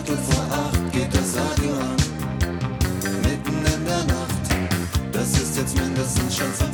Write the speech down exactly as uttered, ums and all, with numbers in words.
Viertel vor acht geht das Radio an. Mitten in der Nacht, das ist jetzt mindestens schon